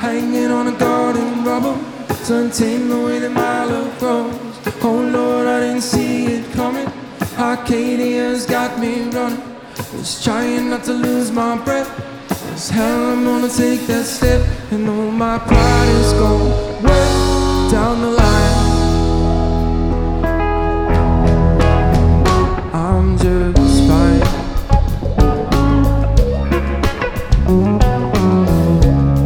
hanging on a garden rubble, to untamed the way that my love grows. Oh Lord, I didn't see it coming. Arcadia's got me running, just trying not to lose my breath. Cause hell, I'm gonna take that step, and all my pride is gone. Well, down the